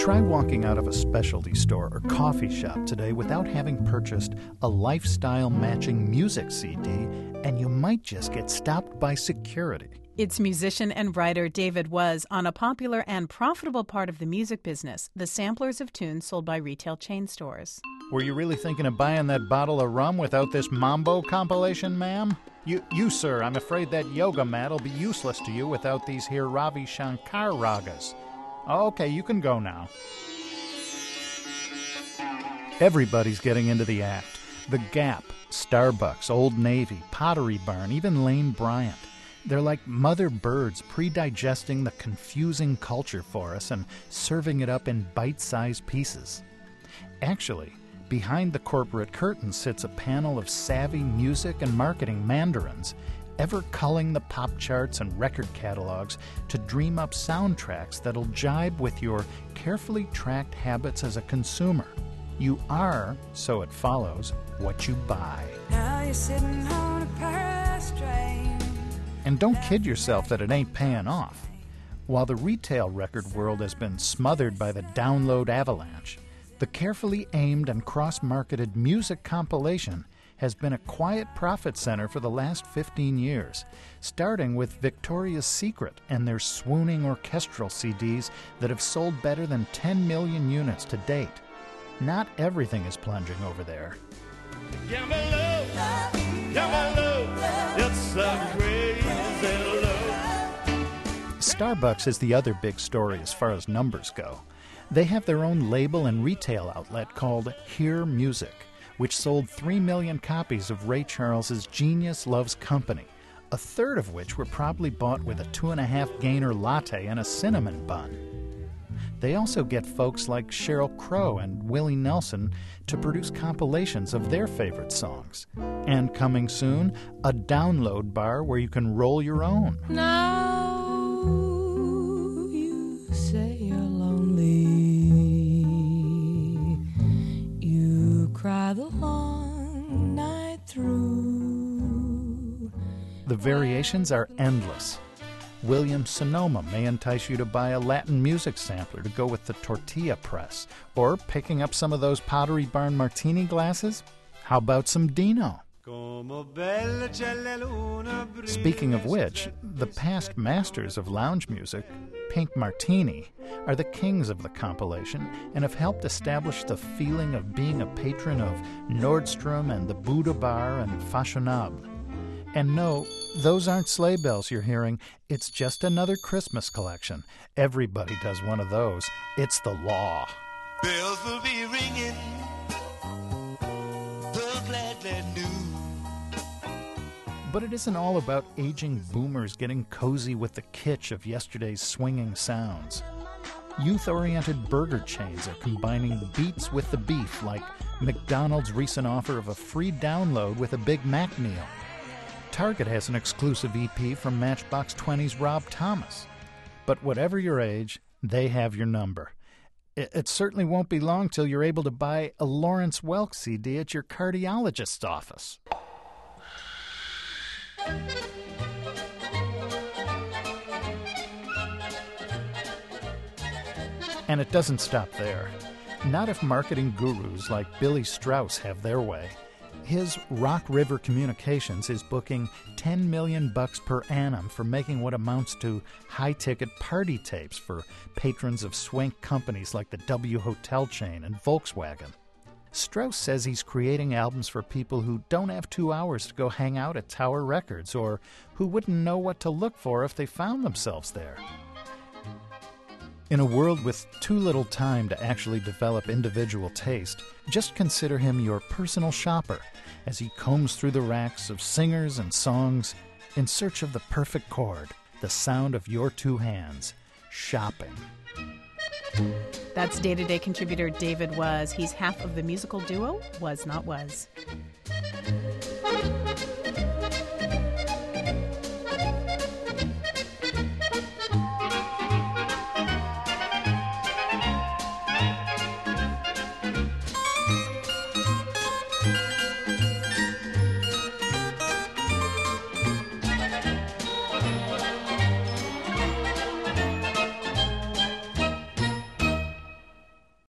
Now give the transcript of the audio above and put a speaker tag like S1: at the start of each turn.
S1: Try walking out of a specialty store or coffee shop today without having purchased a lifestyle-matching music CD, and you might just get stopped by security.
S2: It's musician and writer David Was on a popular and profitable part of the music business, the samplers of tunes sold by retail chain stores.
S1: Were you really thinking of buying that bottle of rum without this Mambo compilation, ma'am? You, sir, I'm afraid that yoga mat'll be useless to you without these here Ravi Shankar ragas. Okay, you can go now. Everybody's getting into the act. The Gap, Starbucks, Old Navy, Pottery Barn, even Lane Bryant. They're like mother birds pre-digesting the confusing culture for us and serving it up in bite-sized pieces. Actually, behind the corporate curtain sits a panel of savvy music and marketing mandarins, ever culling the pop charts and record catalogs to dream up soundtracks that'll jibe with your carefully tracked habits as a consumer. You are, so it follows, what you buy.
S3: Now you're sitting on a Paris train.
S1: And don't kid yourself that it ain't paying off. While the retail record world has been smothered by the download avalanche, the carefully aimed and cross-marketed music compilation has been a quiet profit center for the last 15 years, starting with Victoria's Secret and their swooning orchestral CDs that have sold better than 10 million units to date. Not everything is plunging over there.
S4: Yeah, my love, it's a crazy love.
S1: Starbucks is the other big story as far as numbers go. They have their own label and retail outlet called Hear Music, which sold 3 million copies of Ray Charles's Genius Loves Company, a third of which were probably bought with a 2.5 gainer latte and a cinnamon bun. They also get folks like Sheryl Crow and Willie Nelson to produce compilations of their favorite songs. And coming soon, a download bar where you can roll your own.
S3: Now you say you're lonely. You cry the long night through.
S1: The variations are endless. Williams Sonoma may entice you to buy a Latin music sampler to go with the tortilla press, or picking up some of those Pottery Barn martini glasses. How about some Dino? Speaking of which, the past masters of lounge music, Pink Martini, are the kings of the compilation and have helped establish the feeling of being a patron of Nordstrom and the Buddha Bar and Fashionable. And no, those aren't sleigh bells you're hearing. It's just another Christmas collection. Everybody does one of those. It's the law.
S4: Bells will be ringing, the gladly new.
S1: But it isn't all about aging boomers getting cozy with the kitsch of yesterday's swinging sounds. Youth-oriented burger chains are combining the beats with the beef, like McDonald's recent offer of a free download with a Big Mac meal. Target has an exclusive EP from Matchbox 20's Rob Thomas. But whatever your age, they have your number. It certainly won't be long till you're able to buy a Lawrence Welk CD at your cardiologist's office. And it doesn't stop there. Not if marketing gurus like Billy Strauss have their way. His Rock River Communications is booking $10 million per annum for making what amounts to high-ticket party tapes for patrons of swank companies like the W Hotel chain and Volkswagen. Strauss says he's creating albums for people who don't have 2 hours to go hang out at Tower Records or who wouldn't know what to look for if they found themselves there. In a world with too little time to actually develop individual taste, just consider him your personal shopper as he combs through the racks of singers and songs in search of the perfect chord, the sound of your two hands, shopping.
S2: That's day-to-day contributor David Was. He's half of the musical duo Was Not Was.